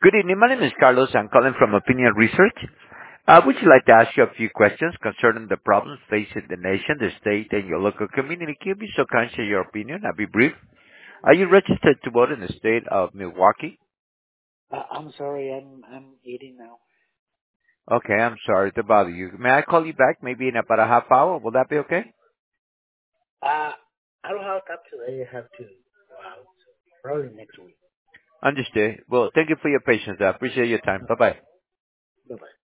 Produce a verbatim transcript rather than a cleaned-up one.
Good evening. My name is Carlos. I'm calling from Opinion Research. Uh, would you like to ask you a few questions concerning the problems facing the nation, the state, and your local community? Can you be so kind to share your opinion? I'll be brief. Are you registered to vote in the state of Milwaukee? Uh, I'm sorry, I'm I'm eating now. Okay, I'm sorry to bother you. May I call you back maybe in about a half hour? Will that be okay? Uh, I don't have time today. I have to go out. So probably next week. Understood. Well, thank you for your patience. I appreciate your time. Bye-bye. Bye bye.